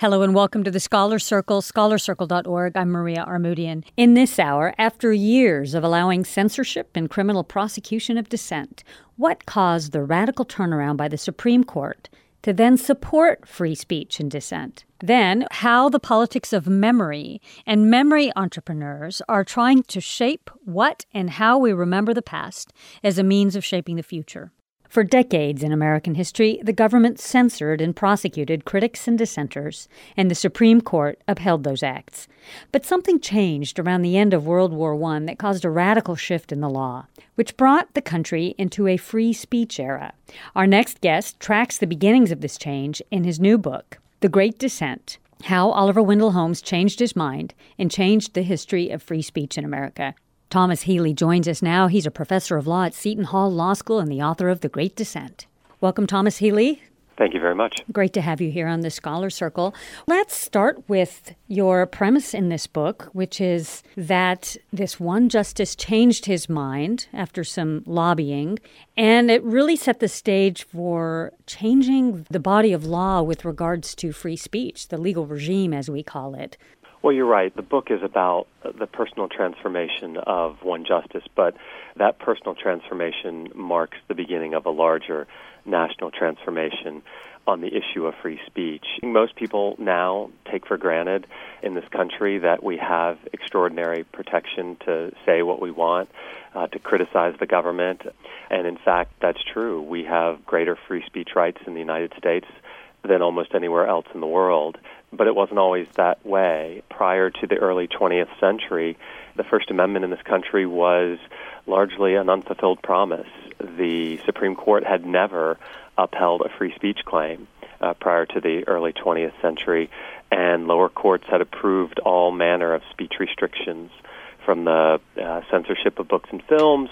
Hello and welcome to the Scholar Circle, scholarcircle.org. I'm Maria Armoudian. In this hour, after years of allowing censorship and criminal prosecution of dissent, what caused the radical turnaround by the Supreme Court to then support free speech and dissent? Then, how the politics of memory and memory entrepreneurs are trying to shape what and how we remember the past as a means of shaping the future. For decades in American history, the government censored and prosecuted critics and dissenters, and the Supreme Court upheld those acts. But something changed around the end of World War I that caused a radical shift in the law, which brought the country into a free speech era. Our next guest tracks the beginnings of this change in his new book, The Great Dissent: How Oliver Wendell Holmes Changed His Mind and Changed the History of Free Speech in America. Thomas Healy joins us now. He's a professor of law at Seton Hall Law School and the author of The Great Dissent. Welcome, Thomas Healy. Thank you very much. Great to have you here on the Scholar Circle. Let's start with your premise in this book, which is that this one justice changed his mind after some lobbying, and it really set the stage for changing the body of law with regards to free speech, the legal regime, as we call it. Well, you're right. The book is about the personal transformation of one justice, but that personal transformation marks the beginning of a larger national transformation on the issue of free speech. Most people now take for granted in this country that we have extraordinary protection to say what we want, to criticize the government, and in fact, that's true. We have greater free speech rights in the United States than almost anywhere else in the world. But it wasn't always that way. Prior to the early 20th century, the First Amendment in this country was largely an unfulfilled promise. The Supreme Court had never upheld a free speech claim prior to the early 20th century, and lower courts had approved all manner of speech restrictions, from the censorship of books and films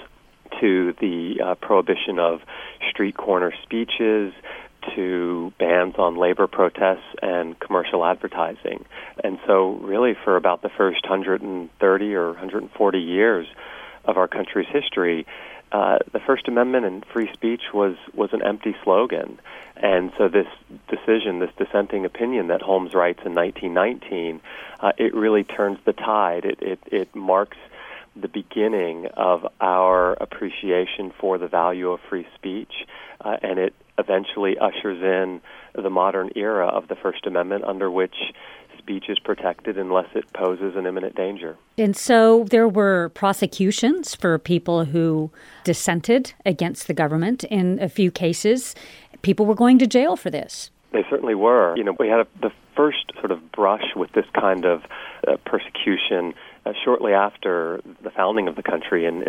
to the prohibition of street corner speeches, to bans on labor protests and commercial advertising. And so really for about the first 130 or 140 years of our country's history, the First Amendment and free speech was an empty slogan. And so this decision, this dissenting opinion that Holmes writes in 1919, it really turns the tide. It marks the beginning of our appreciation for the value of free speech, and it eventually ushers in the modern era of the First Amendment, under which speech is protected unless it poses an imminent danger. And so there were prosecutions for people who dissented against the government. In a few cases, people were going to jail for this. They certainly were. We had the first sort of brush with this kind of persecution shortly after the founding of the country in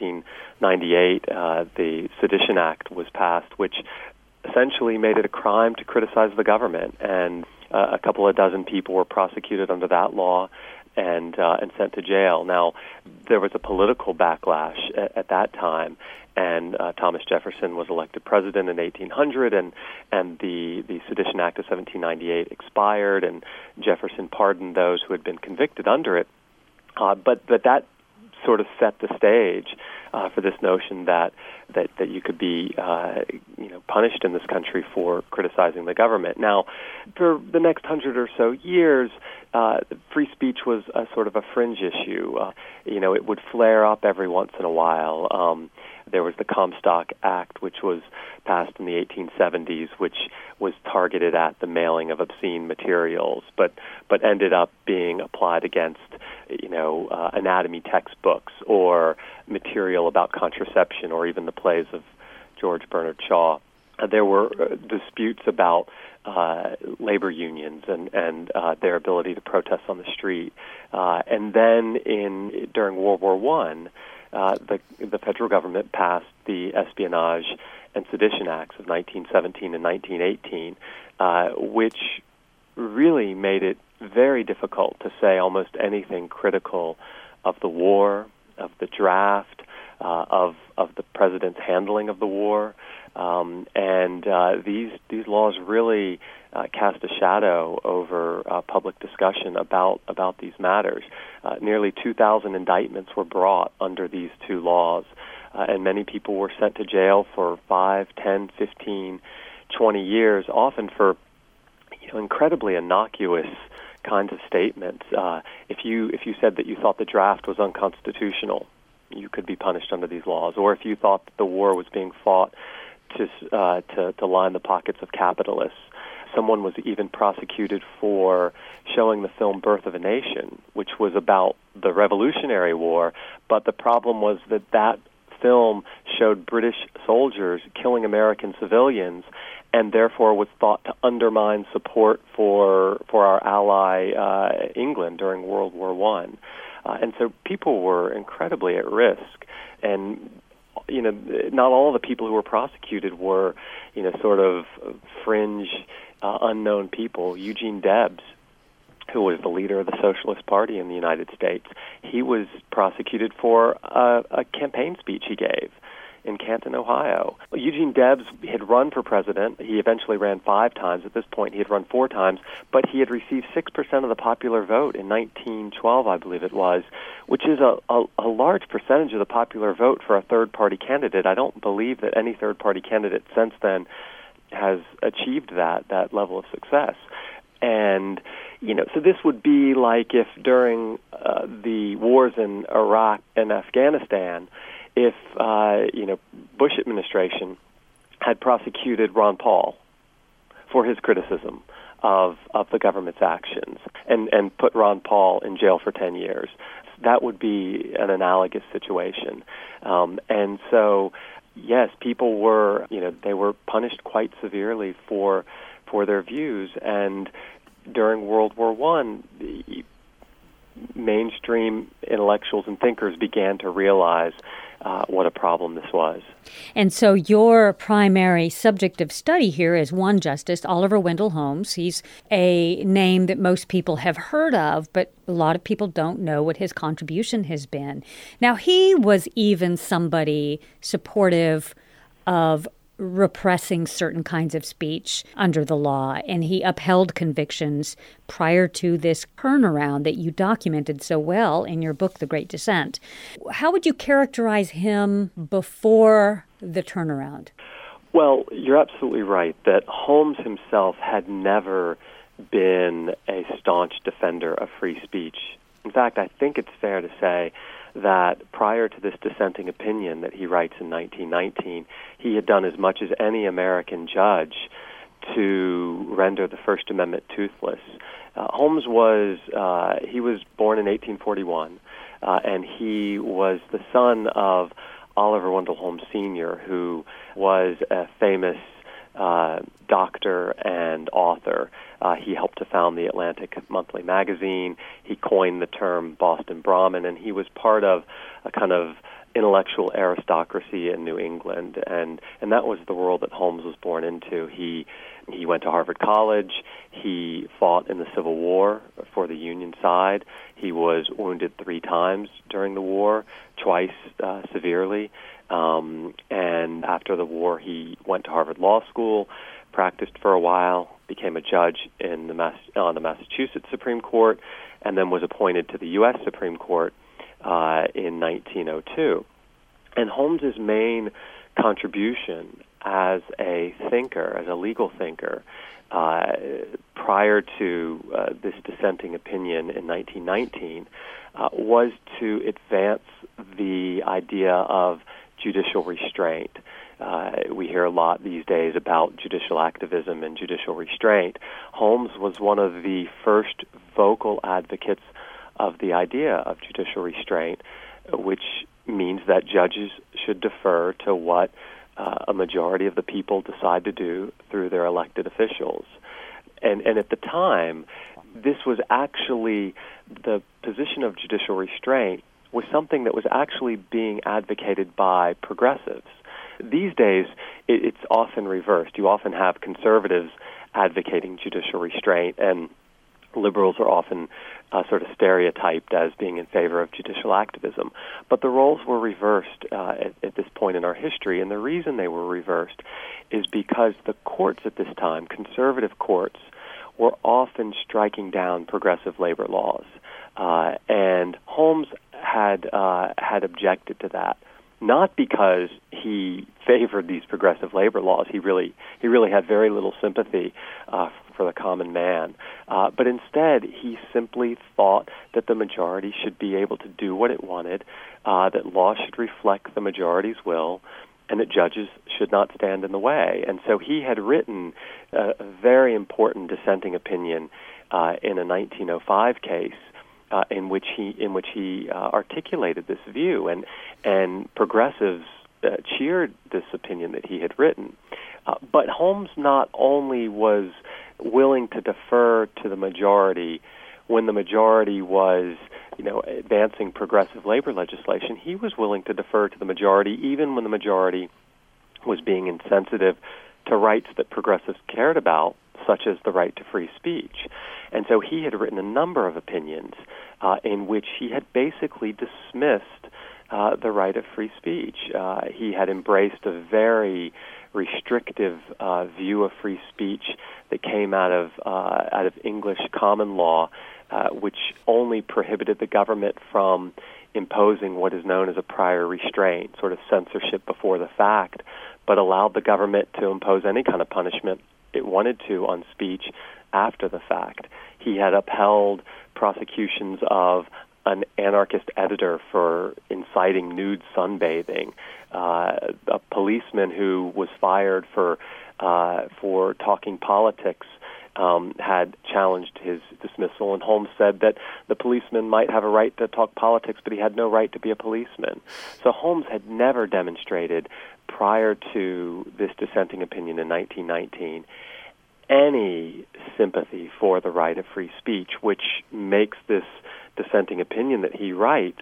1798. The Sedition Act was passed, which essentially made it a crime to criticize the government, and a couple of dozen people were prosecuted under that law and sent to jail. Now, there was a political backlash at that time, and Thomas Jefferson was elected president in 1800, and the Sedition Act of 1798 expired, and Jefferson pardoned those who had been convicted under it. But that sort of set the stage for this notion that you could be punished in this country for criticizing the government. Now, for the next 100 or so years, free speech was a sort of a fringe issue. It would flare up every once in a while. There was the Comstock Act, which was passed in the 1870s, which was targeted at the mailing of obscene materials, but ended up being applied against, anatomy textbooks or material about contraception or even the plays of George Bernard Shaw. There were disputes about labor unions and their ability to protest on the street. And then during World War I, the federal government passed the Espionage and Sedition Acts of 1917 and 1918, which really made it very difficult to say almost anything critical of the war, of the draft, of the president's handling of the war. These laws really cast a shadow over public discussion about these matters. Nearly 2,000 indictments were brought under these two laws, and many people were sent to jail for 5, 10, 15, 20 years, often for incredibly innocuous kinds of statements. If you said that you thought the draft was unconstitutional, you could be punished under these laws. Or if you thought that the war was being fought to line the pockets of capitalists. Someone was even prosecuted for showing the film Birth of a Nation, which was about the Revolutionary War, but the problem was that film showed British soldiers killing American civilians, and therefore was thought to undermine support for our ally England during World War I. And so people were incredibly at risk, and not all the people who were prosecuted were, sort of fringe, unknown people. Eugene Debs, who was the leader of the Socialist Party in the United States, he was prosecuted for a campaign speech he gave in Canton, Ohio. Eugene Debs had run for president. He eventually ran 5 times. At this point, he had run 4 times, but he had received 6% of the popular vote in 1912, I believe it was, which is a large percentage of the popular vote for a third-party candidate. I don't believe that any third-party candidate since then has achieved that level of success. And, so this would be like if during the wars in Iraq and Afghanistan, if, Bush administration had prosecuted Ron Paul for his criticism of the government's actions and put Ron Paul in jail for 10 years. That would be an analogous situation. And so, yes, people were, they were punished quite severely for their views. And during World War I, mainstream intellectuals and thinkers began to realize what a problem this was. And so your primary subject of study here is one justice, Oliver Wendell Holmes. He's a name that most people have heard of, but a lot of people don't know what his contribution has been. Now, he was even somebody supportive of repressing certain kinds of speech under the law, and he upheld convictions prior to this turnaround that you documented so well in your book, The Great Dissent. How would you characterize him before the turnaround? Well, you're absolutely right that Holmes himself had never been a staunch defender of free speech. In fact, I think it's fair to say that prior to this dissenting opinion that he writes in 1919, he had done as much as any American judge to render the First Amendment toothless. Holmes was born in 1841, and he was the son of Oliver Wendell Holmes Sr., who was a famous doctor and author. He helped to found the Atlantic Monthly magazine. He coined the term Boston Brahmin, and he was part of a kind of intellectual aristocracy in New England, and that was the world that Holmes was born into. He went to Harvard College. He fought in the Civil War for the Union side. He was wounded 3 times during the war, twice severely. And after the war, he went to Harvard Law School, practiced for a while, became a judge on the Massachusetts Supreme Court, and then was appointed to the U.S. Supreme Court in 1902. And Holmes's main contribution as a thinker, as a legal thinker, prior to this dissenting opinion in 1919, was to advance the idea of judicial restraint. We hear a lot these days about judicial activism and judicial restraint. Holmes was one of the first vocal advocates of the idea of judicial restraint, which means that judges should defer to what a majority of the people decide to do through their elected officials. And at the time, this was actually, the position of judicial restraint was something that was actually being advocated by progressives. These days, it's often reversed. You often have conservatives advocating judicial restraint, and liberals are often sort of stereotyped as being in favor of judicial activism. But the roles were reversed at this point in our history, and the reason they were reversed is because the courts at this time, conservative courts, were often striking down progressive labor laws. And Holmes had objected to that, not because he favored these progressive labor laws. He really had very little sympathy for the common man. But instead, he simply thought that the majority should be able to do what it wanted, that law should reflect the majority's will, and that judges should not stand in the way. And so he had written a very important dissenting opinion in a 1905 case in which he articulated this view, and progressives cheered this opinion that he had written. But Holmes not only was willing to defer to the majority when the majority was, advancing progressive labor legislation, he was willing to defer to the majority even when the majority was being insensitive to rights that progressives cared about, such as the right to free speech. And so he had written a number of opinions in which he had basically dismissed the right of free speech. He had embraced a very restrictive view of free speech that came out of English common law, which only prohibited the government from imposing what is known as a prior restraint, sort of censorship before the fact, but allowed the government to impose any kind of punishment it wanted to on speech after the fact. He had upheld prosecutions of an anarchist editor for inciting nude sunbathing, a policeman who was fired for talking politics had challenged his dismissal, and Holmes said that the policeman might have a right to talk politics, but he had no right to be a policeman. So Holmes had never demonstrated, prior to this dissenting opinion in 1919, any sympathy for the right of free speech, which makes this dissenting opinion that he writes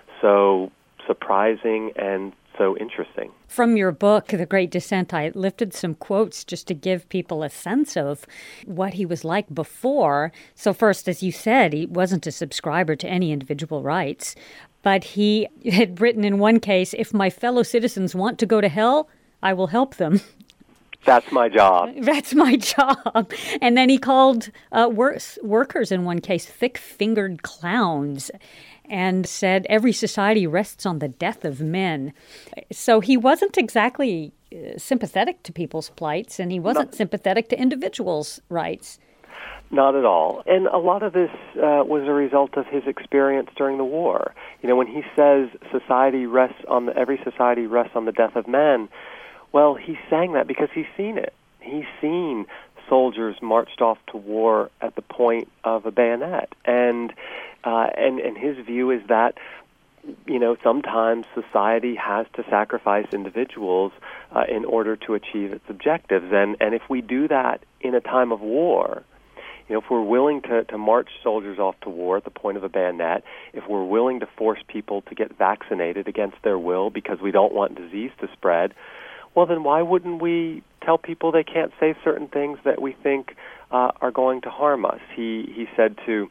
so surprising and so interesting. From your book, The Great Dissent, I lifted some quotes just to give people a sense of what he was like before. So first, as you said, he wasn't a subscriber to any individual rights, but he had written in one case, "If my fellow citizens want to go to hell, I will help them." That's my job. That's my job. And then he called workers in one case thick-fingered clowns, and said every society rests on the death of men. So he wasn't exactly sympathetic to people's plights, and he wasn't sympathetic to individuals' rights. Not at all. And a lot of this was a result of his experience during the war. When he says every society rests on the death of men, well, he's saying that because he's seen it. He's seen soldiers marched off to war at the point of a bayonet. And his view is that, sometimes society has to sacrifice individuals in order to achieve its objectives. And if we do that in a time of war, if we're willing to march soldiers off to war at the point of a bayonet, if we're willing to force people to get vaccinated against their will because we don't want disease to spread, well, then why wouldn't we tell people they can't say certain things that we think are going to harm us? He said to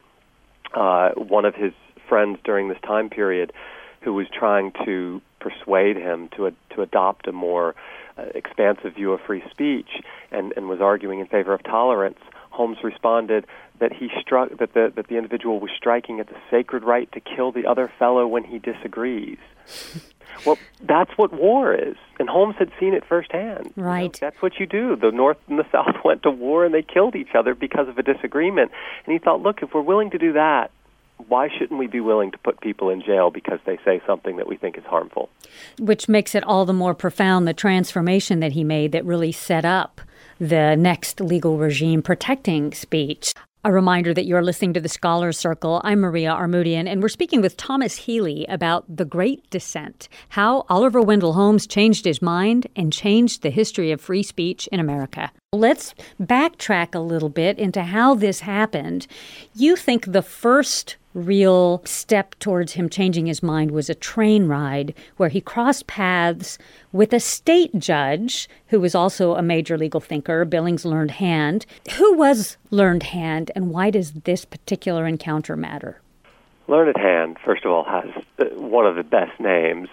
one of his friends during this time period, who was trying to persuade him to adopt a more expansive view of free speech and was arguing in favor of tolerance, Holmes responded that that the individual was striking at the sacred right to kill the other fellow when he disagrees. Well, that's what war is. And Holmes had seen it firsthand. Right. That's what you do. The North and the South went to war and they killed each other because of a disagreement. And he thought, look, if we're willing to do that, why shouldn't we be willing to put people in jail because they say something that we think is harmful? Which makes it all the more profound, the transformation that he made that really set up the next legal regime protecting speech. A reminder that you're listening to The Scholars Circle. I'm Maria Armoudian, and we're speaking with Thomas Healy about The Great Dissent, how Oliver Wendell Holmes changed his mind and changed the history of free speech in America. Let's backtrack a little bit into how this happened. You think the first real step towards him changing his mind was a train ride where he crossed paths with a state judge who was also a major legal thinker, Billings Learned Hand. Who was Learned Hand, and why does this particular encounter matter? Learned Hand, first of all, has one of the best names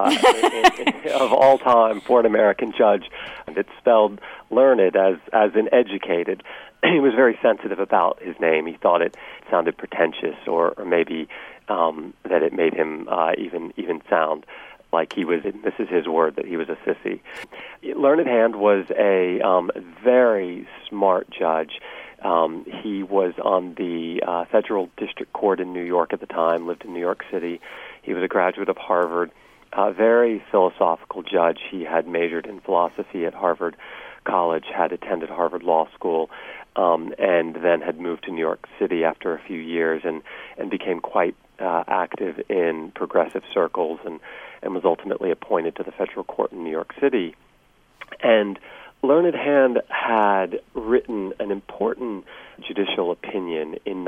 of all time for an American judge. And it's spelled learned as in educated. He was very sensitive about his name. He thought it sounded pretentious, or maybe that it made him even sound like he was, this is his word, that he was a sissy. Learned Hand was a very smart judge. He was on the Federal District Court in New York at the time, lived in New York City. He was a graduate of Harvard, a very philosophical judge. He had majored in philosophy at Harvard College, had attended Harvard Law School, and then had moved to New York City after a few years and became quite active in progressive circles and was ultimately appointed to the federal court in New York City. And Learned Hand had written an important judicial opinion in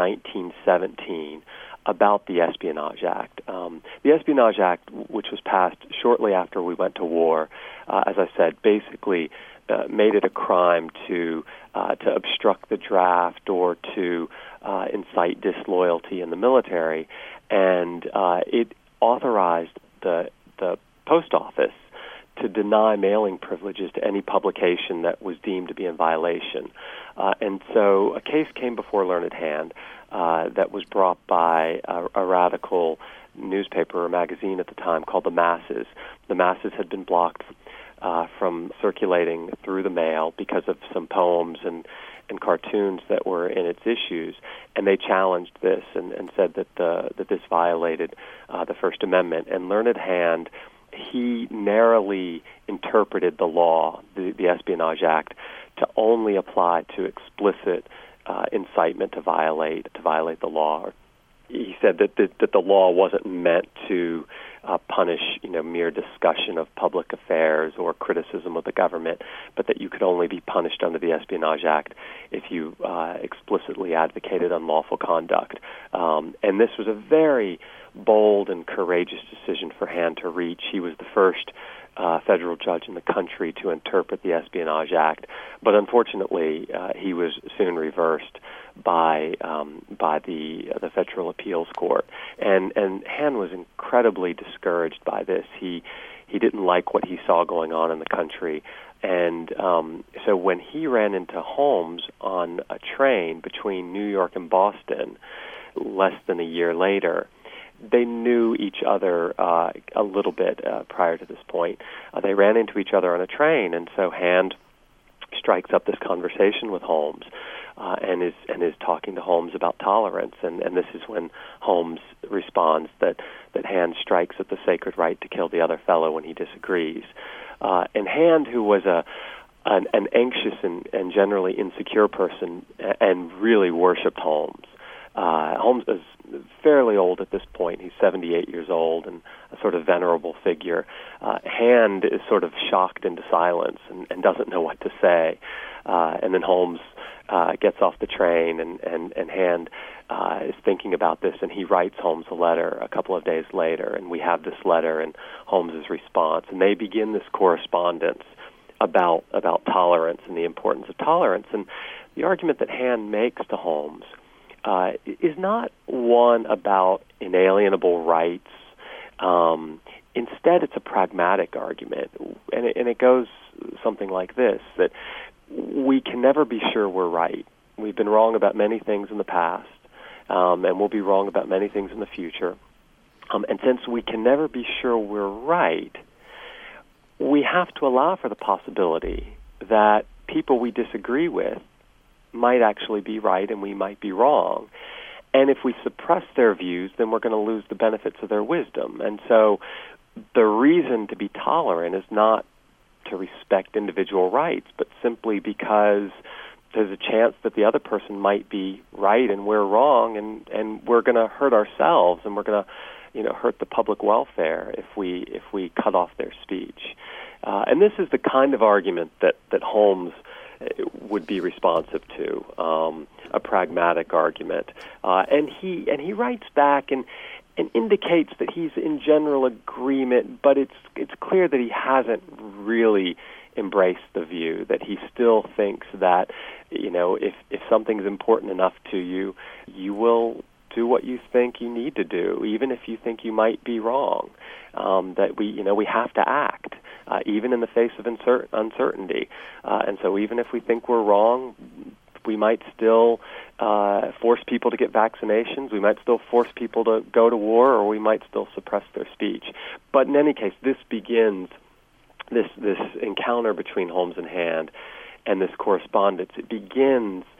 1917 about the Espionage Act. The Espionage Act, which was passed shortly after we went to war, as I said, basically made it a crime to obstruct the draft or to incite disloyalty in the military, and it authorized the post office to deny mailing privileges to any publication that was deemed to be in violation. And so a case came before Learned Hand that was brought by a radical newspaper or magazine at the time called The Masses. The Masses had been blocked from circulating through the mail because of some poems and cartoons that were in its issues, and they challenged this and said that this violated the First Amendment. And Learned Hand, he narrowly interpreted the law, the Espionage Act, to only apply to explicit incitement to violate the law. He said that the law wasn't meant to punish, mere discussion of public affairs or criticism of the government, but that you could only be punished under the Espionage Act if you explicitly advocated unlawful conduct. And this was a very bold and courageous decision for Hand to reach. He was the first federal judge in the country to interpret the Espionage Act, but unfortunately, he was soon reversed by the Federal Appeals Court, and Hand was incredibly discouraged by this. He didn't like what he saw going on in the country, and so when he ran into Holmes on a train between New York and Boston, less than a year later, they knew each other a little bit prior to this point. They ran into each other on a train, and so Hand strikes up this conversation with Holmes and is talking to Holmes about tolerance. And this is when Holmes responds that Hand strikes at the sacred right to kill the other fellow when he disagrees. And Hand, who was an anxious and generally insecure person and really worshipped Holmes. Holmes is fairly old at this point. He's 78 years old and a sort of venerable figure. Hand is sort of shocked into silence and doesn't know what to say. And then Holmes gets off the train, and Hand is thinking about this, and he writes Holmes a letter a couple of days later, and we have this letter and Holmes's response. And they begin this correspondence about tolerance and the importance of tolerance. And the argument that Hand makes to Holmes is not one about inalienable rights. Instead, it's a pragmatic argument, and it goes something like this, that we can never be sure we're right. We've been wrong about many things in the past, and we'll be wrong about many things in the future. And since we can never be sure we're right, we have to allow for the possibility that people we disagree with might actually be right and we might be wrong. And if we suppress their views, then we're going to lose the benefits of their wisdom. And so the reason to be tolerant is not to respect individual rights, but simply because there's a chance that the other person might be right and we're wrong, and we're going to hurt ourselves, and we're going to hurt the public welfare if we cut off their speech. And this is the kind of argument that Holmes would be responsive to, a pragmatic argument, and he writes back and indicates that he's in general agreement, but it's clear that he hasn't really embraced the view, that he still thinks that if something's important enough to you, you will do what you think you need to do, even if you think you might be wrong. That we have to act, even in the face of uncertainty. And so even if we think we're wrong, we might still force people to get vaccinations. We might still force people to go to war, or we might still suppress their speech. But in any case, this begins this encounter between Holmes and Hand, and this correspondence. It begins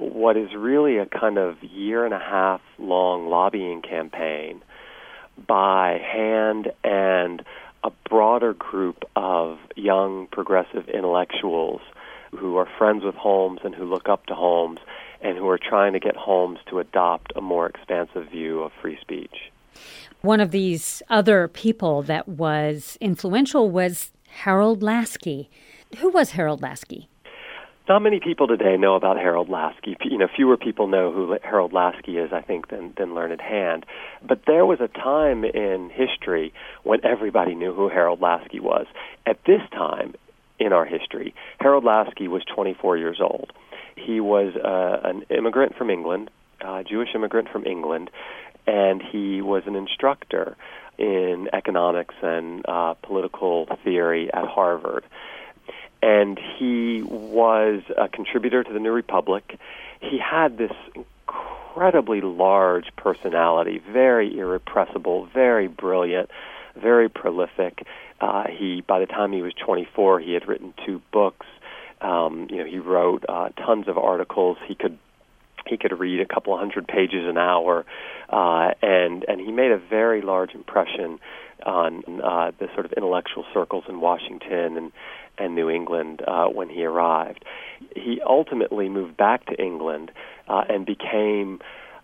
what is really a kind of year-and-a-half-long lobbying campaign by Hand and a broader group of young progressive intellectuals who are friends with Holmes and who look up to Holmes and who are trying to get Holmes to adopt a more expansive view of free speech. One of these other people that was influential was Harold Laski. Who was Harold Laski? Not many people today know about Harold Laski. Fewer people know who Harold Laski is, I think, than Learned Hand. But there was a time in history when everybody knew who Harold Laski was. At this time in our history, Harold Laski was 24 years old. He was an immigrant from England, a Jewish immigrant from England, and he was an instructor in economics and political theory at Harvard. And he was a contributor to the New Republic. He had this incredibly large personality, very irrepressible, very brilliant, very prolific. By the time he was 24, he had written 2 books. He wrote tons of articles. He could read a couple of hundred pages an hour, and he made a very large impression on the sort of intellectual circles in Washington and New England when he arrived. He ultimately moved back to England and became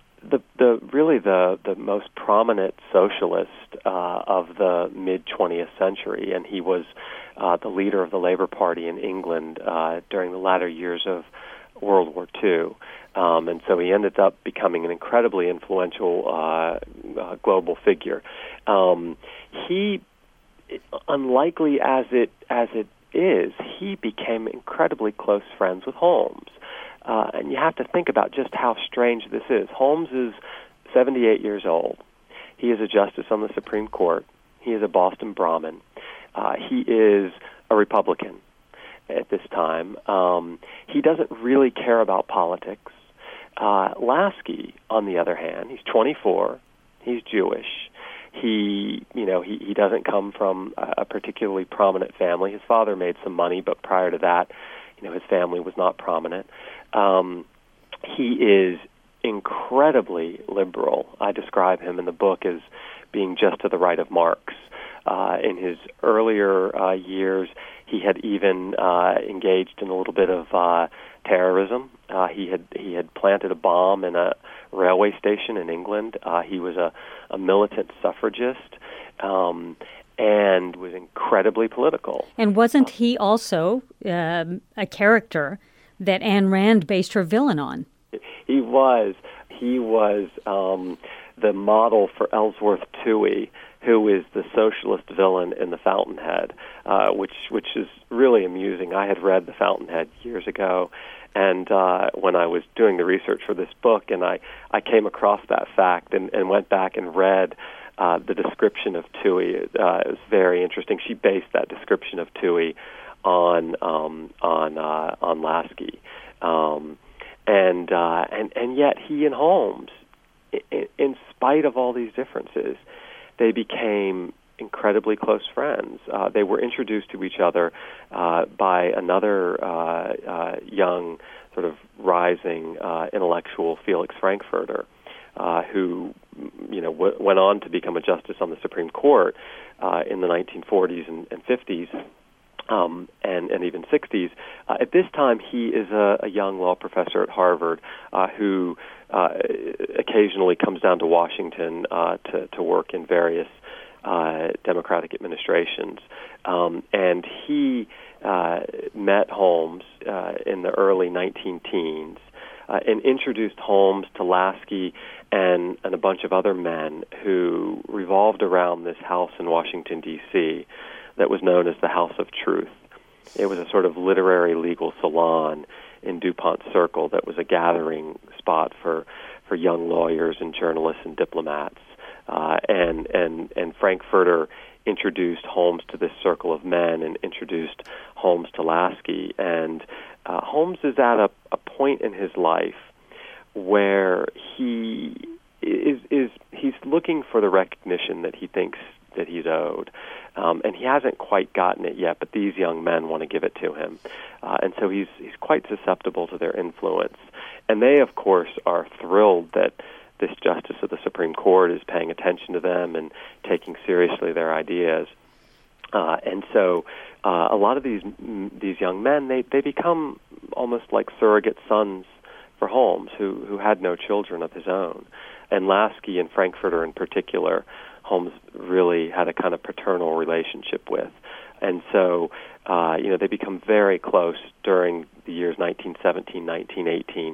the most prominent socialist of the mid-20th century, and he was the leader of the Labour Party in England during the latter years of World War II. And so he ended up becoming an incredibly influential global figure. He, unlikely as it is, he became incredibly close friends with Holmes. And you have to think about just how strange this is. Holmes is 78 years old. He is a justice on the Supreme Court. He is a Boston Brahmin. He is a Republican at this time. He doesn't really care about politics. Laski, on the other hand, he's 24. He's Jewish. He doesn't come from a particularly prominent family. His father made some money, but prior to that, his family was not prominent. He is incredibly liberal. I describe him in the book as being just to the right of Marx. In his earlier years, he had even engaged in a little bit of terrorism. He had planted a bomb in a railway station in England. He was a militant suffragist and was incredibly political. And wasn't he also a character that Ayn Rand based her villain on? He was. He was the model for Ellsworth Toohey, who is the socialist villain in The Fountainhead, which is really amusing. I had read The Fountainhead years ago, and when I was doing the research for this book, and I came across that fact and went back and read the description of Toohey. It was very interesting. She based that description of Toohey on Laski, and yet he and Holmes, in spite of all these differences, they became incredibly close friends. They were introduced to each other by another young, sort of rising intellectual, Felix Frankfurter, who went on to become a justice on the Supreme Court in the 1940s and 50s. And even 60s. At this time, he is a young law professor at Harvard who occasionally comes down to Washington to work in various Democratic administrations. And he met Holmes in the early 19-teens and introduced Holmes to Laski and a bunch of other men who revolved around this house in Washington, D.C., that was known as the House of Truth. It was a sort of literary legal salon in DuPont Circle that was a gathering spot for young lawyers and journalists and diplomats. And Frankfurter introduced Holmes to this circle of men and introduced Holmes to Laski. And Holmes is at a point in his life where he's looking for the recognition that he thinks that he's owed. And he hasn't quite gotten it yet, but these young men want to give it to him. And so he's quite susceptible to their influence. And they, of course, are thrilled that this justice of the Supreme Court is paying attention to them and taking seriously their ideas. And so a lot of these young men, they become almost like surrogate sons for Holmes, who had no children of his own. And Lasky and Frankfurter in particular, Holmes really had a kind of paternal relationship with. And so, they become very close during the years 1917, 1918,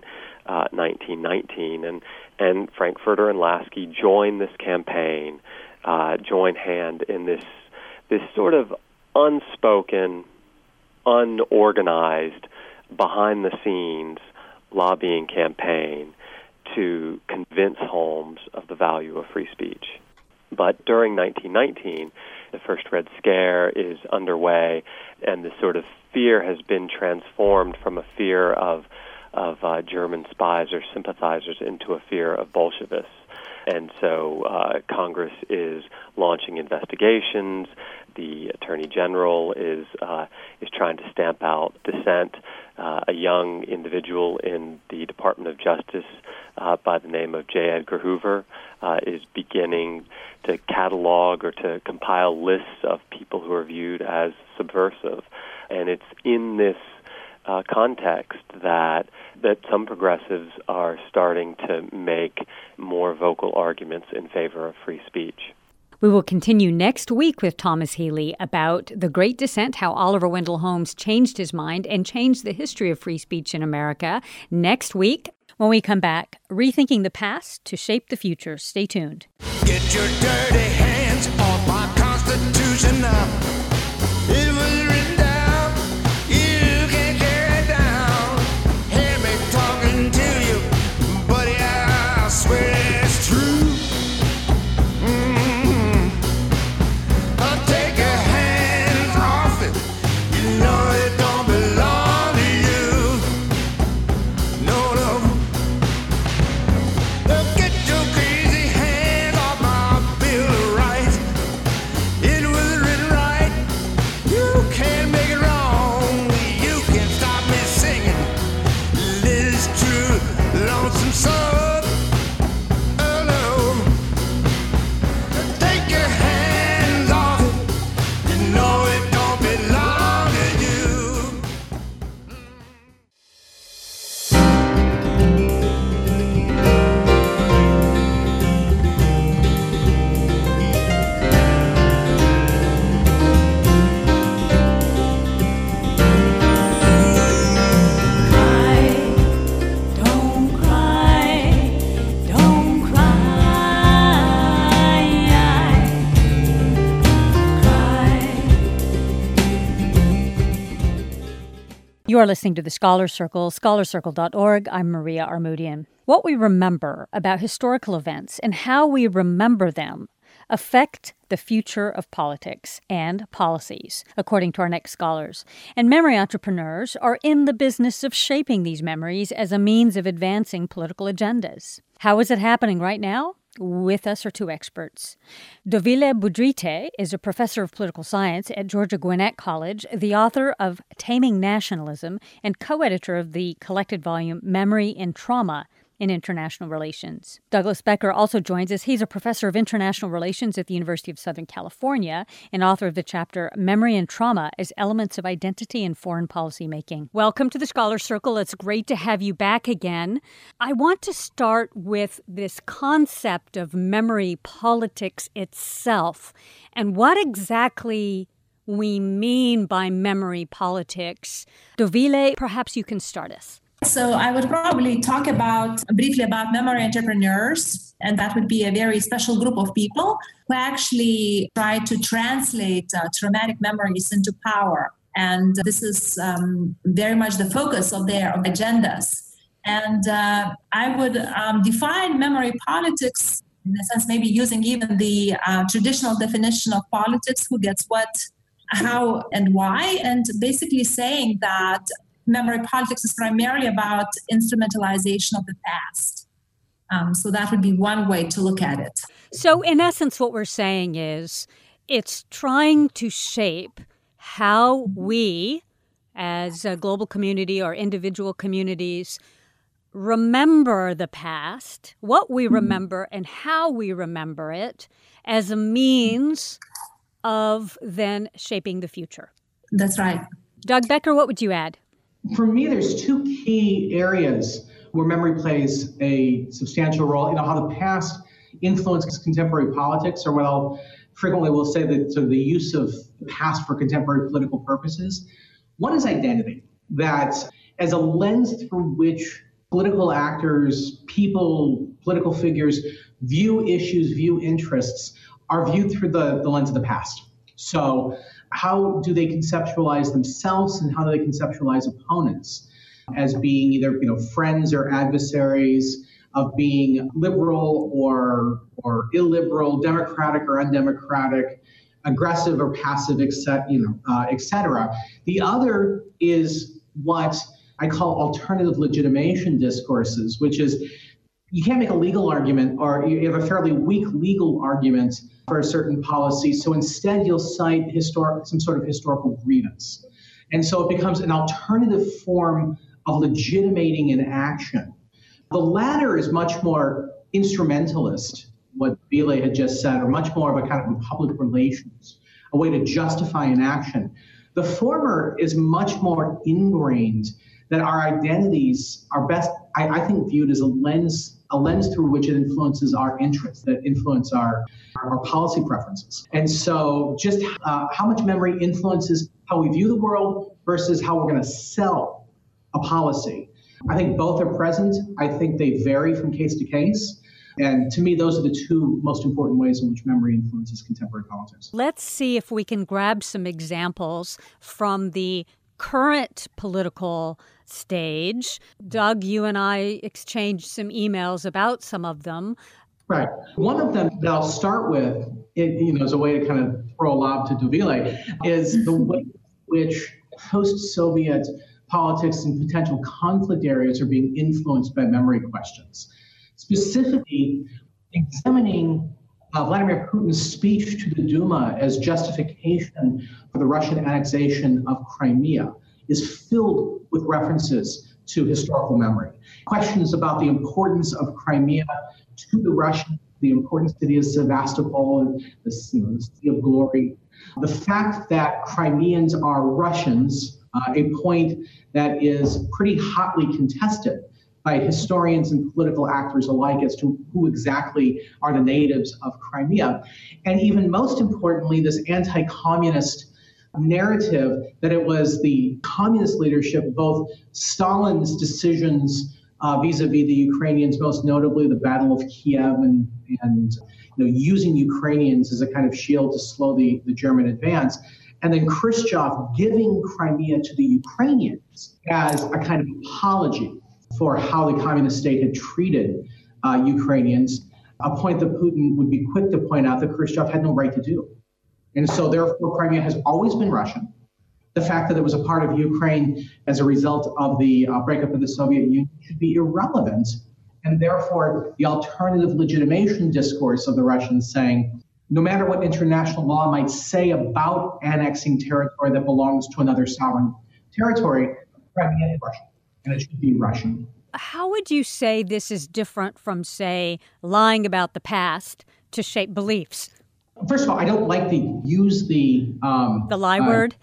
1919. And Frankfurter and Lasky join this campaign, join hand in this sort of unspoken, unorganized, behind-the-scenes lobbying campaign to convince Holmes of the value of free speech. But during 1919, the first Red Scare is underway, and the sort of fear has been transformed from a fear of German spies or sympathizers into a fear of Bolshevists. And so Congress is launching investigations. The Attorney General is trying to stamp out dissent. A young individual in the Department of Justice by the name of J. Edgar Hoover is beginning to catalog or to compile lists of people who are viewed as subversive. And it's in this context that some progressives are starting to make more vocal arguments in favor of free speech. We will continue next week with Thomas Healy about the Great Dissent, how Oliver Wendell Holmes changed his mind and changed the history of free speech in America. Next week, when we come back, rethinking the past to shape the future. Stay tuned. Get your dirty hands off my Constitution now. It was written down. You can't tear it down. Hear me talking to you, buddy, I swear it's true. I'll take your hands off it. You know it don't belong to you. No. Get your crazy hands off my Bill of Rights. It was written right. You can't make it wrong. You can't stop me singing. This is true. Lonesome Soul. Oh no. Take your hands off it. You know it don't belong to you. Don't You are listening to The Scholar Circle, scholarcircle.org. I'm Maria Armoudian. What we remember about historical events and how we remember them affect the future of politics and policies, according to our next scholars. And memory entrepreneurs are in the business of shaping these memories as a means of advancing political agendas. How is it happening right now? With us are two experts. Dovile Budrite is a professor of political science at Georgia Gwinnett College, the author of Taming Nationalism, and co-editor of the collected volume Memory and Trauma in International Relations. Douglas Becker also joins us. He's a professor of international relations at the University of Southern California and author of the chapter Memory and Trauma as Elements of Identity in Foreign Policy Making. Welcome to the Scholar Circle. It's great to have you back again. I want to start with this concept of memory politics itself and what exactly we mean by memory politics. Dovile, perhaps you can start us. So I would probably talk briefly about memory entrepreneurs, and that would be a very special group of people who actually try to translate traumatic memories into power. And this is very much the focus of their agendas. And I would define memory politics, in a sense, maybe using even the traditional definition of politics, who gets what, how, and why, and basically saying that memory politics is primarily about instrumentalization of the past. So that would be one way to look at it. So in essence, what we're saying is It's trying to shape how we, as a global community or individual communities, remember the past, what we remember and how we remember it, as a means of then shaping the future. That's right. Doug Becker, what would you add? For me, there's two key areas where memory plays a substantial role. You know, how the past influences contemporary politics, or what I'll frequently will say that sort of the use of the past for contemporary political purposes. One is identity, that as a lens through which political actors, people, political figures view issues, view interests, are viewed through the lens of the past. So how do they conceptualize themselves, and how do they conceptualize opponents as being either friends or adversaries, of being liberal or illiberal, democratic or undemocratic, aggressive or passive, etc. The other is what I call alternative legitimation discourses, which is you can't make a legal argument, or you have a fairly weak legal argument for a certain policy. So instead, you'll cite some sort of historical grievance. And so it becomes an alternative form of legitimating an action. The latter is much more instrumentalist, what Ville had just said, or much more of a kind of public relations, a way to justify an action. The former is much more ingrained, that our identities are best, I think, viewed as a lens through which it influences our interests, that influence our policy preferences. And so just how much memory influences how we view the world versus how we're going to sell a policy. I think both are present. I think they vary from case to case. And to me, those are the two most important ways in which memory influences contemporary politics. Let's see if we can grab some examples from the current political stage. Doug, you and I exchanged some emails about some of them. Right. One of them that I'll start with, as a way to kind of throw a lob to Duvile, is the way in which post-Soviet politics and potential conflict areas are being influenced by memory questions. Specifically, examining Vladimir Putin's speech to the Duma as justification for the Russian annexation of Crimea is filled with references to historical memory. Questions about the importance of Crimea to the Russians, the important city of Sevastopol, and the Sea of Glory. The fact that Crimeans are Russians, a point that is pretty hotly contested by historians and political actors alike as to who exactly are the natives of Crimea. And even most importantly, this anti-communist narrative that it was the communist leadership, both Stalin's decisions vis-a-vis the Ukrainians, most notably the Battle of Kiev, and using Ukrainians as a kind of shield to slow the German advance. And then Khrushchev giving Crimea to the Ukrainians as a kind of apology for how the communist state had treated Ukrainians, a point that Putin would be quick to point out that Khrushchev had no right to do. And so therefore, Crimea has always been Russian. The fact that it was a part of Ukraine as a result of the breakup of the Soviet Union should be irrelevant. And therefore, the alternative legitimation discourse of the Russians saying, no matter what international law might say about annexing territory that belongs to another sovereign territory, Crimea is Russian, and it should be Russian. How would you say this is different from, say, lying about the past to shape beliefs? First of all, I don't like to use the lie word.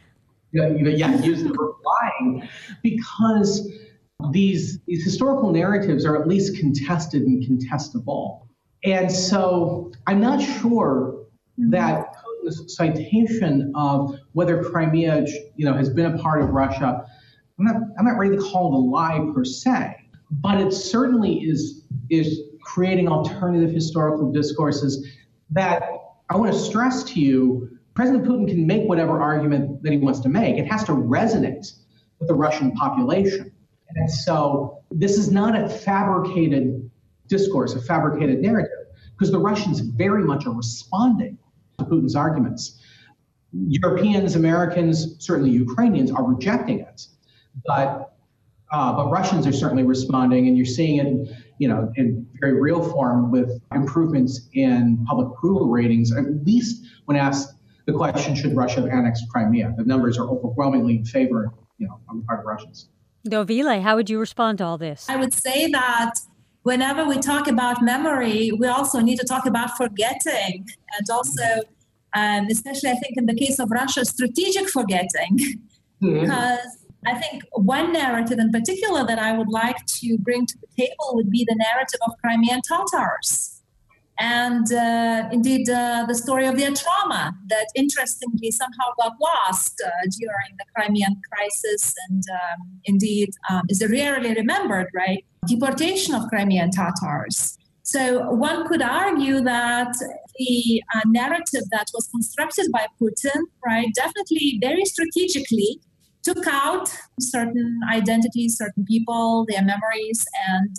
Use the word lying, because these historical narratives are at least contested and contestable. And so I'm not sure that Putin's citation of whether Crimea, has been a part of Russia, I'm not ready to call it a lie per se, but it certainly is creating alternative historical discourses that I want to stress to you. President Putin can make whatever argument that he wants to make. It has to resonate with the Russian population. And so this is not a fabricated discourse, a fabricated narrative, because the Russians very much are responding to Putin's arguments. Europeans, Americans, certainly Ukrainians are rejecting it, but Russians are certainly responding, and you're seeing it, in very real form with improvements in public approval ratings, at least when asked the question, should Russia annex Crimea? The numbers are overwhelmingly in favor, on the part of Russians. Dovile, how would you respond to all this? I would say that whenever we talk about memory, we also need to talk about forgetting, and also, especially I think in the case of Russia, strategic forgetting, because I think one narrative in particular that I would like to bring to the table would be the narrative of Crimean Tatars. And indeed, the story of their trauma that interestingly somehow got lost during the Crimean crisis, and indeed is rarely remembered, right? Deportation of Crimean Tatars. So one could argue that the narrative that was constructed by Putin, right, definitely very strategically took out certain identities, certain people, their memories, and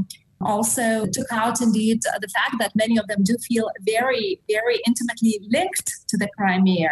also took out, indeed, the fact that many of them do feel very, very intimately linked to the Crimea.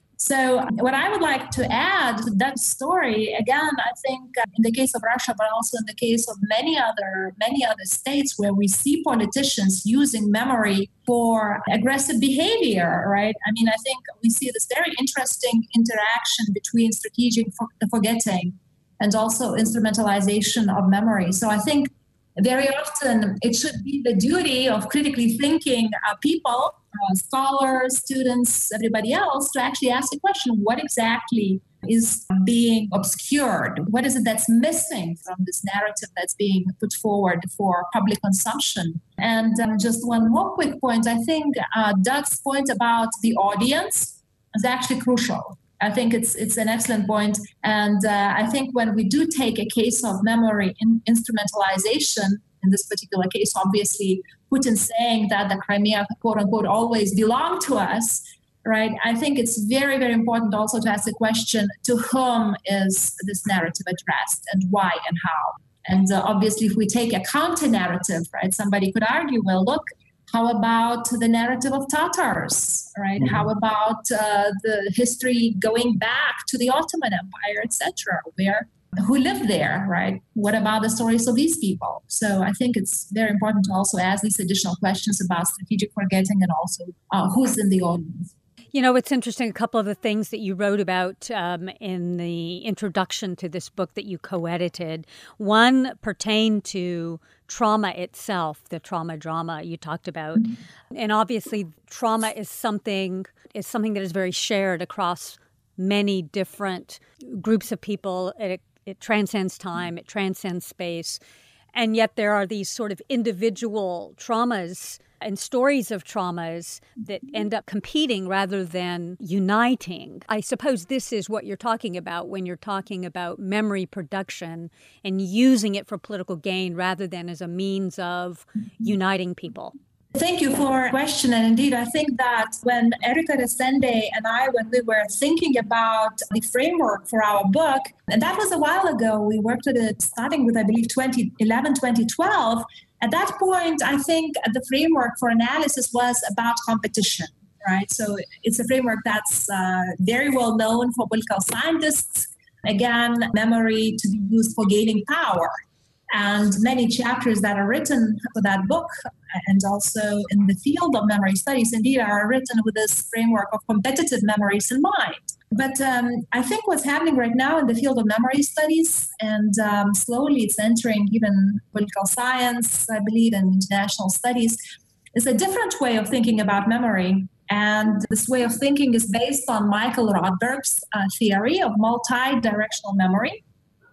So what I would like to add to that story, again, I think in the case of Russia, but also in the case of many other states where we see politicians using memory for aggressive behavior, right? I mean, I think we see this very interesting interaction between strategic forgetting and also instrumentalization of memory. So I think very often it should be the duty of critically thinking people, scholars, students, everybody else, to actually ask the question, what exactly is being obscured? What is it that's missing from this narrative that's being put forward for public consumption? And just one more quick point, I think Doug's point about the audience is actually crucial. I think it's an excellent point. And I think when we do take a case of memory instrumentalization, in this particular case, obviously, Putin saying that the Crimea, quote unquote, always belonged to us, right? I think it's very, very important also to ask the question, to whom is this narrative addressed and why and how? And obviously, if we take a counter narrative, right, somebody could argue, well, look, how about the narrative of Tatars, right? Mm-hmm. How about the history going back to the Ottoman Empire, etc., who lived there, right? What about the stories of these people? So I think it's very important to also ask these additional questions about strategic forgetting and also who's in the audience. You know, it's interesting, a couple of the things that you wrote about in the introduction to this book that you co-edited. One pertained to trauma itself, the trauma drama you talked about. Mm-hmm. And obviously, trauma is something that is very shared across many different groups of people. It transcends time, it transcends space. And yet there are these sort of individual traumas and stories of traumas that end up competing rather than uniting. I suppose this is what you're talking about when you're talking about memory production and using it for political gain rather than as a means of uniting people. Thank you for the question. And indeed, I think that when Erica Resende and I, when we were thinking about the framework for our book, and that was a while ago, we worked with it starting with, I believe, 2011, 2012. At that point, I think the framework for analysis was about competition, right? So it's a framework that's very well known for political scientists. Again, memory to be used for gaining power. And many chapters that are written for that book and also in the field of memory studies, indeed, are written with this framework of competitive memories in mind. But I think what's happening right now in the field of memory studies, and slowly it's entering even political science, I believe, and international studies, is a different way of thinking about memory. And this way of thinking is based on Michael Rothberg's theory of multi-directional memory.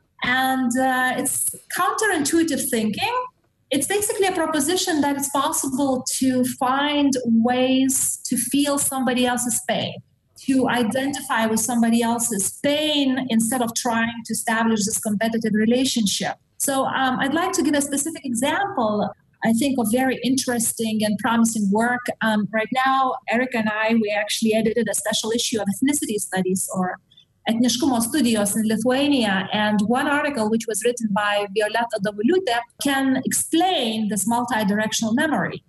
And it's counterintuitive thinking. It's basically a proposition that it's possible to find ways to feel somebody else's pain, to identify with somebody else's pain instead of trying to establish this competitive relationship. So I'd like to give a specific example, I think, of very interesting and promising work. Right now, Erica and I, we actually edited a special issue of ethnicity studies, or Etniškumo studijos in Lithuania, and one article which was written by Violeta Dovuliūtė can explain this multi-directional memory.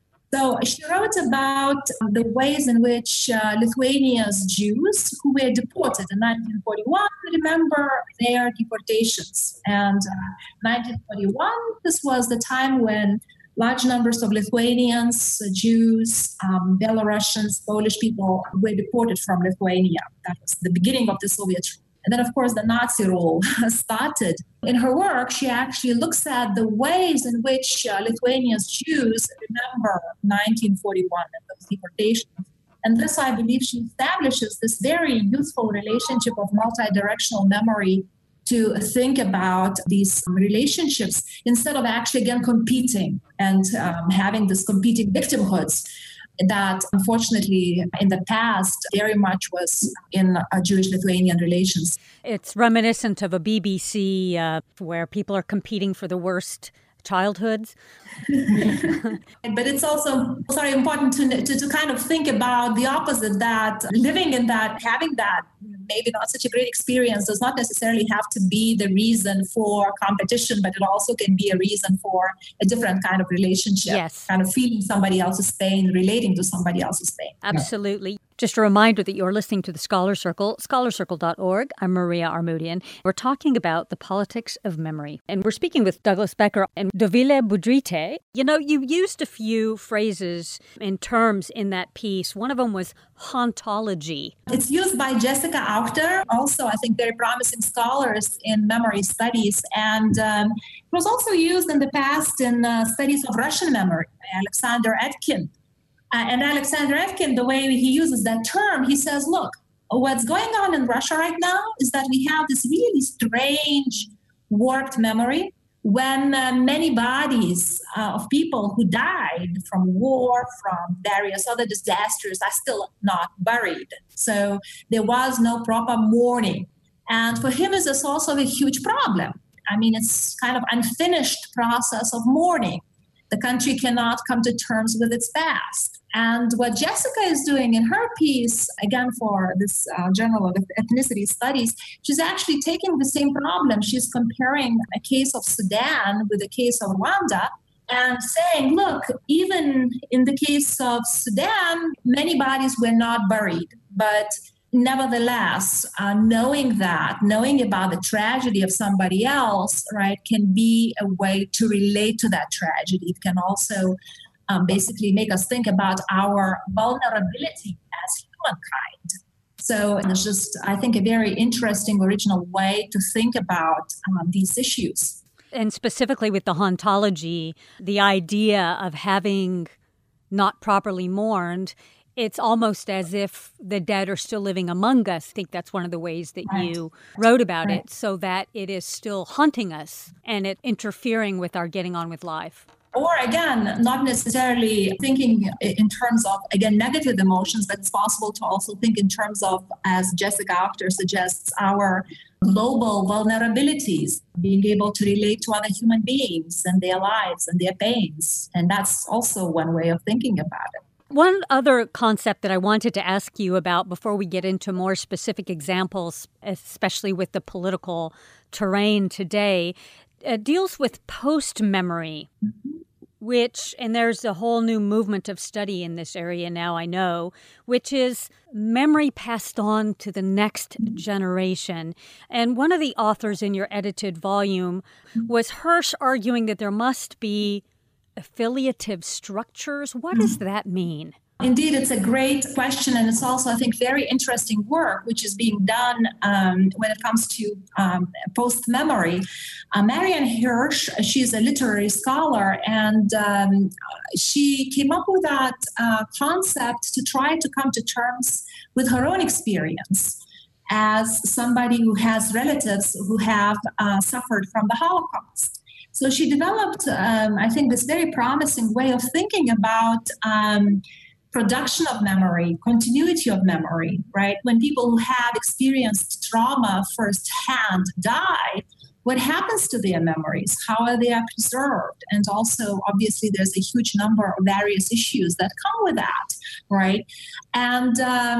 So she wrote about the ways in which Lithuania's Jews who were deported in 1941 remember their deportations. And 1941, this was the time when large numbers of Lithuanians, Jews, Belarusians, Polish people were deported from Lithuania. That was the beginning of the Soviet rule. And then, of course, the Nazi rule started. In her work, she actually looks at the ways in which Lithuania's Jews remember 1941 and those deportations. And this, I believe, she establishes this very useful relationship of multi-directional memory to think about these relationships instead of actually, again, competing and having this competing victimhoods that, unfortunately, in the past, very much was in Jewish-Lithuanian relations. It's reminiscent of a BBC where people are competing for the worst childhoods. But it's also important to kind of think about the opposite, that living in that, having that maybe not such a great experience does not necessarily have to be the reason for competition, but it also can be a reason for a different kind of relationship. Yes. Kind of feeling somebody else's pain, relating to somebody else's pain. Absolutely. Just a reminder that you're listening to the Scholar Circle, scholarcircle.org. I'm Maria Armoudian. We're talking about the politics of memory. And we're speaking with Douglas Becker and Dovile Budrytė. You know, you used a few phrases and terms in that piece. One of them was hauntology. It's used by Jessica Achter, also, I think, very promising scholars in memory studies. And it was also used in the past in studies of Russian memory by Alexander Etkin. And Alexander Etkin, the way he uses that term, he says, look, what's going on in Russia right now is that we have this really strange, warped memory when many bodies of people who died from war, from various other disasters are still not buried. So there was no proper mourning. And for him, it's also a huge problem. I mean, it's kind of unfinished process of mourning. The country cannot come to terms with its past. And what Jessica is doing in her piece, again, for this Journal of Ethnicity Studies, she's actually taking the same problem. She's comparing a case of Sudan with a case of Rwanda and saying, look, even in the case of Sudan, many bodies were not buried. But nevertheless, knowing about the tragedy of somebody else, right, can be a way to relate to that tragedy. It can also basically make us think about our vulnerability as humankind. So it's just, I think, a very interesting, original way to think about these issues. And specifically with the hauntology, the idea of having not properly mourned, it's almost as if the dead are still living among us. I think that's one of the ways that you wrote about it, so that it is still haunting us and it interfering with our getting on with life. Or again, not necessarily thinking in terms of, again, negative emotions, but it's possible to also think in terms of, as Jessica Achter suggests, our global vulnerabilities, being able to relate to other human beings and their lives and their pains. And that's also one way of thinking about it. One other concept that I wanted to ask you about before we get into more specific examples, especially with the political terrain today, deals with post-memory. Which, and there's a whole new movement of study in this area now, I know, which is memory passed on to the next generation. And one of the authors in your edited volume was Hirsch, arguing that there must be affiliative structures. What does that mean? Indeed, it's a great question, and it's also, I think, very interesting work which is being done when it comes to post-memory. Marianne Hirsch, she's a literary scholar, and she came up with that concept to try to come to terms with her own experience as somebody who has relatives who have suffered from the Holocaust. So she developed, I think, this very promising way of thinking about production of memory, continuity of memory, right? When people who have experienced trauma firsthand die, what happens to their memories? How are they preserved? And also, obviously, there's a huge number of various issues that come with that, right? And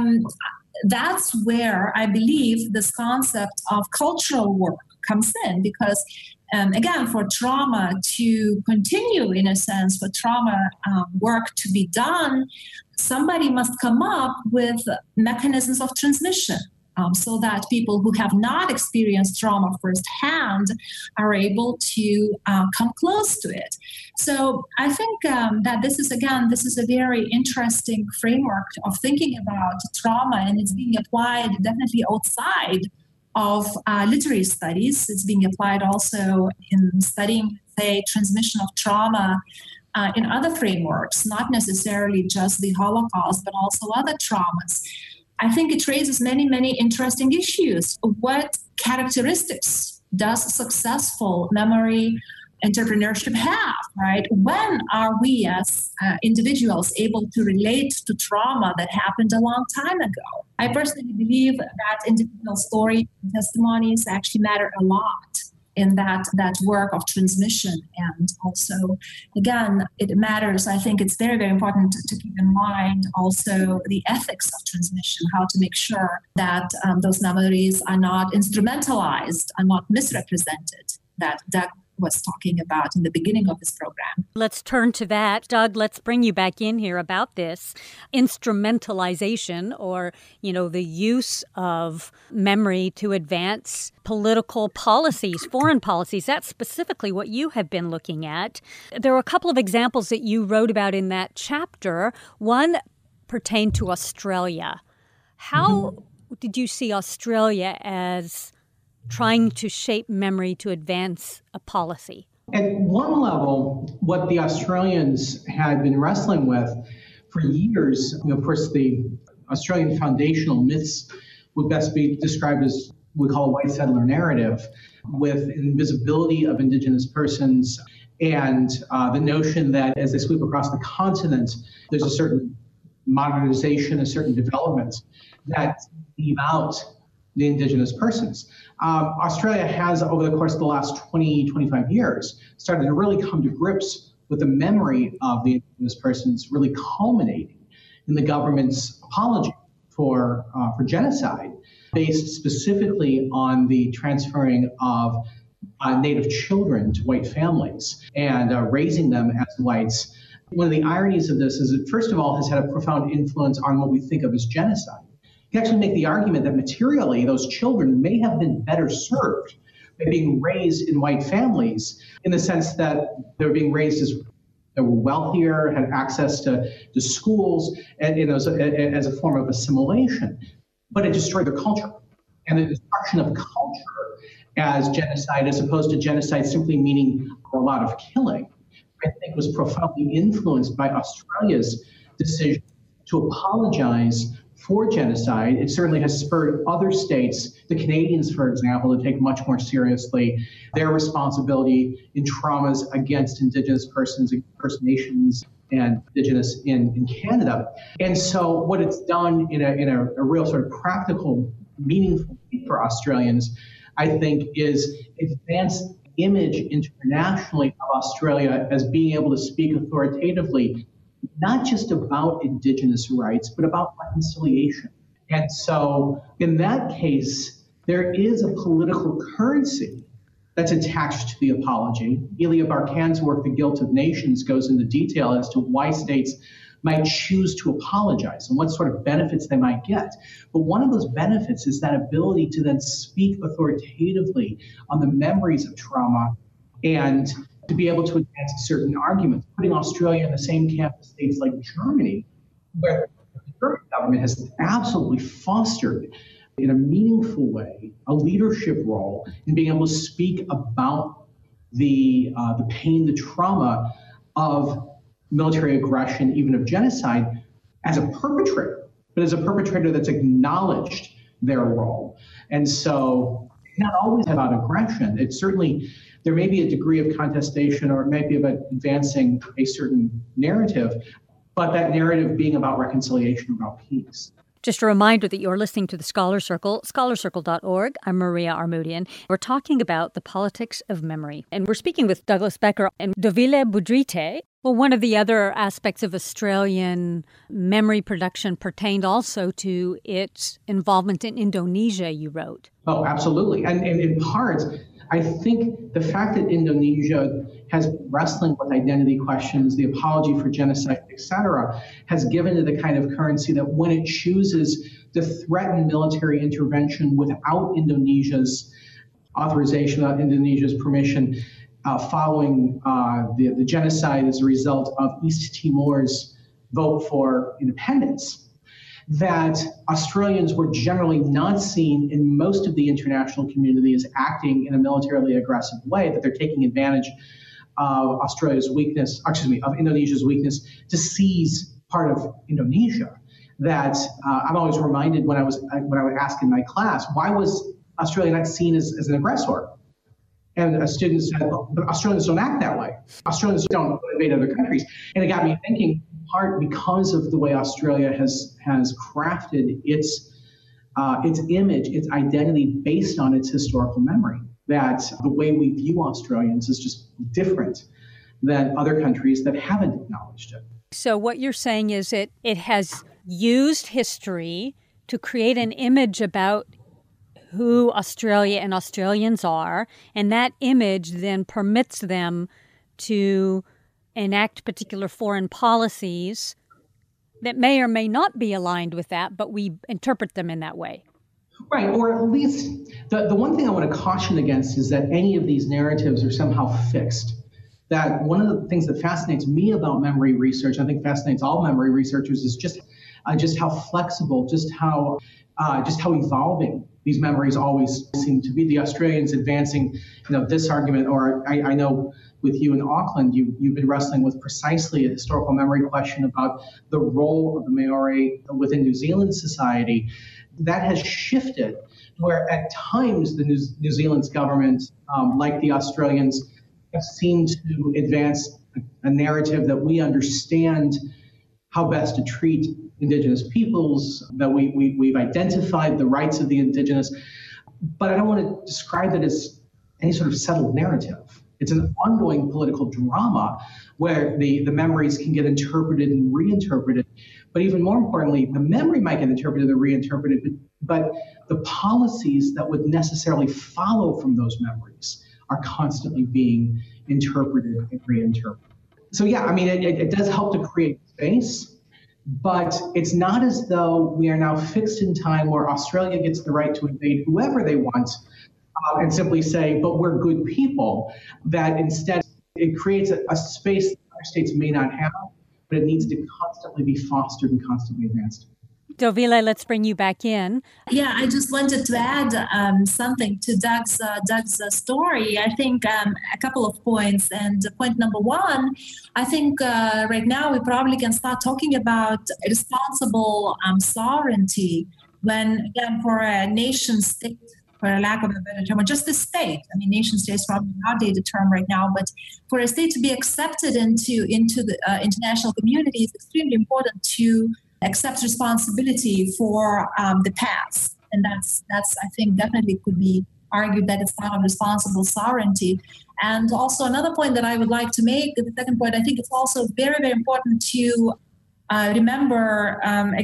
that's where I believe this concept of cultural work comes in, because again, for trauma to continue, in a sense, for trauma work to be done, somebody must come up with mechanisms of transmission, so that people who have not experienced trauma firsthand are able to come close to it. So I think that this is a very interesting framework of thinking about trauma, and it's being applied definitely outside of literary studies. It's being applied also in studying, say, transmission of trauma in other frameworks, not necessarily just the Holocaust, but also other traumas. I think it raises many, many interesting issues. What characteristics does successful memory entrepreneurship have, right? When are we as individuals able to relate to trauma that happened a long time ago? I personally believe that individual story and testimonies actually matter a lot in that work of transmission. And also, again, it matters. I think it's very, very important to keep in mind also the ethics of transmission, how to make sure that those memories are not instrumentalized, are not misrepresented, that was talking about in the beginning of this program. Let's turn to that. Doug, let's bring you back in here about this instrumentalization, or, the use of memory to advance political policies, foreign policies. That's specifically what you have been looking at. There were a couple of examples that you wrote about in that chapter. One pertained to Australia. How did you see Australia as trying to shape memory to advance a policy? At one level, what the Australians had been wrestling with for years, of course, the Australian foundational myths would best be described as what we call a white settler narrative, with invisibility of Indigenous persons and the notion that as they sweep across the continent, there's a certain modernization, a certain development that leave out the Indigenous persons. Australia has, over the course of the last 20, 25 years, started to really come to grips with the memory of the Indigenous persons, really culminating in the government's apology for genocide, based specifically on the transferring of Native children to white families and raising them as whites. One of the ironies of this is it, first of all, has had a profound influence on what we think of as genocide. You can actually make the argument that materially those children may have been better served by being raised in white families, in the sense that they were being raised as they were wealthier, had access to schools, and as a form of assimilation. But it destroyed their culture. And the destruction of culture as genocide, as opposed to genocide simply meaning a lot of killing, I think was profoundly influenced by Australia's decision to apologize for genocide. It certainly has spurred other states, the Canadians, for example, to take much more seriously their responsibility in traumas against Indigenous persons, First Nations, and Indigenous in Canada. And so what it's done in a real sort of practical, meaningful way for Australians, I think, is advance image internationally of Australia as being able to speak authoritatively, not just about Indigenous rights, but about reconciliation. And so in that case, there is a political currency that's attached to the apology. Elia Barkan's work, The Guilt of Nations, goes into detail as to why states might choose to apologize and what sort of benefits they might get. But one of those benefits is that ability to then speak authoritatively on the memories of trauma and to be able to advance certain arguments, putting Australia in the same camp as states like Germany, where the German government has absolutely fostered in a meaningful way a leadership role in being able to speak about the pain, the trauma of military aggression, even of genocide, as a perpetrator, but as a perpetrator that's acknowledged their role. And so it's not always about aggression. It's certainly, there may be a degree of contestation, or it may be about advancing a certain narrative, but that narrative being about reconciliation, about peace. Just a reminder that you're listening to the Scholar Circle, scholarcircle.org. I'm Maria Armoudian. We're talking about the politics of memory. And we're speaking with Douglas Becker and Dovile Budrite. Well, one of the other aspects of Australian memory production pertained also to its involvement in Indonesia, you wrote. Oh, absolutely. And in part, I think the fact that Indonesia has been wrestling with identity questions, the apology for genocide, et cetera, has given it the kind of currency that when it chooses to threaten military intervention without Indonesia's authorization, without Indonesia's permission, following the genocide as a result of East Timor's vote for independence, that Australians were generally not seen in most of the international community as acting in a militarily aggressive way, that they're taking advantage of Australia's weakness, of Indonesia's weakness to seize part of Indonesia. That I'm always reminded when I would ask in my class, why was Australia not seen as an aggressor? And a student said, well, but Australians don't act that way. Australians don't invade other countries. And it got me thinking, in part because of the way Australia has crafted its image, its identity based on its historical memory, that the way we view Australians is just different than other countries that haven't acknowledged it. So what you're saying is it has used history to create an image about who Australia and Australians are, and that image then permits them to enact particular foreign policies that may or may not be aligned with that, but we interpret them in that way. Right, or at least the one thing I want to caution against is that any of these narratives are somehow fixed. That one of the things that fascinates me about memory research, I think fascinates all memory researchers, is just how flexible, just how evolving these memories always seem to be. The Australians advancing, this argument, or I know with you in Auckland, you've been wrestling with precisely a historical memory question about the role of the Maori within New Zealand society. That has shifted, where at times the New Zealand's government, like the Australians, have seemed to advance a narrative that we understand how best to treat Indigenous peoples, that we've identified the rights of the Indigenous. But I don't want to describe it as any sort of settled narrative. It's an ongoing political drama where the memories can get interpreted and reinterpreted. But even more importantly, the memory might get interpreted and reinterpreted, but the policies that would necessarily follow from those memories are constantly being interpreted and reinterpreted. So yeah, I mean, it does help to create space, but it's not as though we are now fixed in time where Australia gets the right to invade whoever they want and simply say, but we're good people. That instead it creates a space that other states may not have, but it needs to constantly be fostered and constantly advanced. Dovile, let's bring you back in. Yeah, I just wanted to add something to Doug's story. I think a couple of points. And point number one, I think right now we probably can start talking about responsible sovereignty when, again, for a nation state, for a lack of a better term, or just the state. I mean, nation state is probably not the term right now, but for a state to be accepted into the international community, it's extremely important to accept responsibility for the past. And that's I think definitely could be argued that it's part of responsible sovereignty. And also another point that I would like to make, the second point, I think it's also very, very important to remember,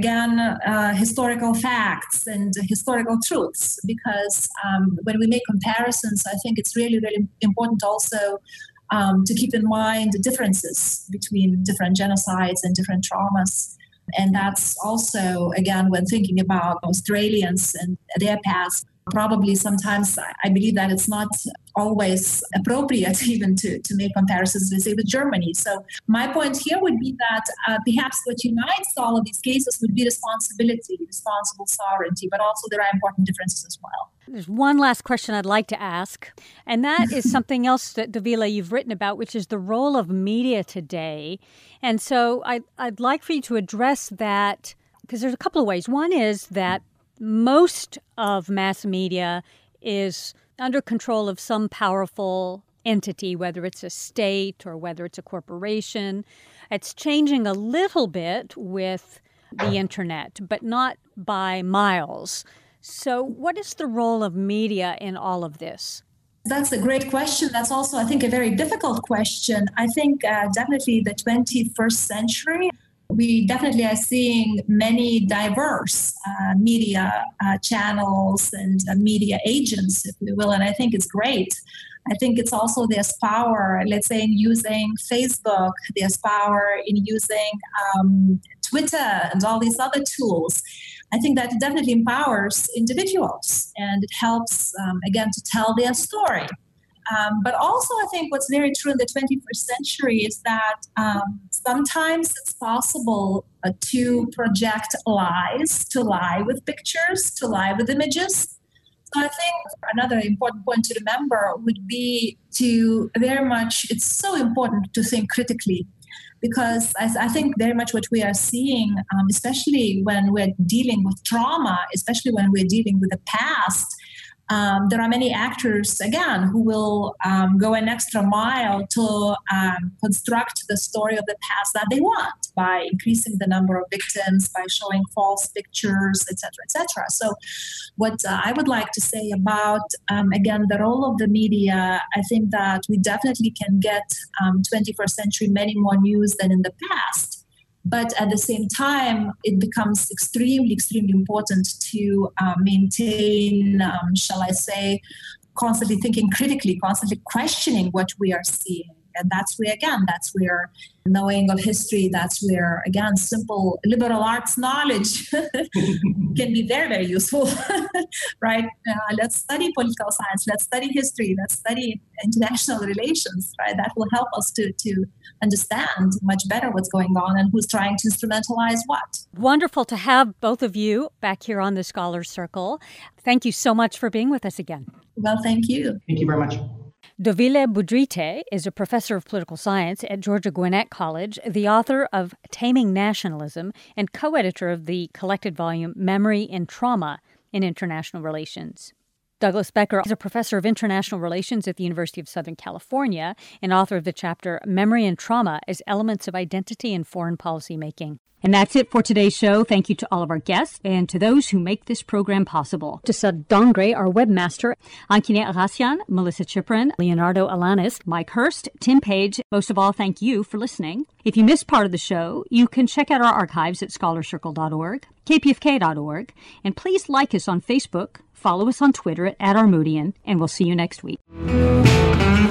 historical facts and historical truths, because when we make comparisons, I think it's really, really important also to keep in mind the differences between different genocides and different traumas. And that's also, again, when thinking about Australians and their past, probably sometimes I believe that it's not always appropriate even to make comparisons, let's say, with Germany. So my point here would be that perhaps what unites all of these cases would be responsibility, responsible sovereignty, but also there are important differences as well. There's one last question I'd like to ask, and that is something else that, Dovile, you've written about, which is the role of media today. And so I'd like for you to address that, because there's a couple of ways. One is that most of mass media is under control of some powerful entity, whether it's a state or whether it's a corporation. It's changing a little bit with the internet, but not by miles. So what is the role of media in all of this? That's a great question. That's also, I think, a very difficult question. I think definitely the 21st century, we definitely are seeing many diverse media channels and media agents, if we will, and I think it's great. I think it's also there's power, let's say, in using Facebook, there's power in using Twitter and all these other tools. I think that it definitely empowers individuals, and it helps, again, to tell their story. But also, I think what's very true in the 21st century is that sometimes it's possible to project lies, to lie with pictures, to lie with images. So I think another important point to remember would be it's so important to think critically, because I think very much what we are seeing, especially when we're dealing with trauma, especially when we're dealing with the past, there are many actors, again, who will go an extra mile to construct the story of the past that they want by increasing the number of victims, by showing false pictures, etc., etc. So what I would like to say about, again, the role of the media, I think that we definitely can get 21st century many more news than in the past. But at the same time, it becomes extremely, extremely important to maintain, shall I say, constantly thinking critically, constantly questioning what we are seeing. And that's where knowing of history, that's where, again, simple liberal arts knowledge can be very, very useful, right? Let's study political science, let's study history, let's study international relations, right? That will help us to understand much better what's going on and who's trying to instrumentalize what. Wonderful to have both of you back here on the Scholars Circle. Thank you so much for being with us again. Well, thank you. Thank you very much. Dovile Budrite is a professor of political science at Georgia Gwinnett College, the author of Taming Nationalism, and co-editor of the collected volume Memory and Trauma in International Relations. Douglas Becker is a professor of international relations at the University of Southern California and author of the chapter Memory and Trauma as Elements of Identity in Foreign Policy Making. And that's it for today's show. Thank you to all of our guests and to those who make this program possible. To Sud Dongre, our webmaster, Ankine Arasian, Melissa Chiprin, Leonardo Alanis, Mike Hurst, Tim Page. Most of all, thank you for listening. If you missed part of the show, you can check out our archives at scholarcircle.org, kpfk.org, and please like us on Facebook, follow us on Twitter at Armoudian, and we'll see you next week.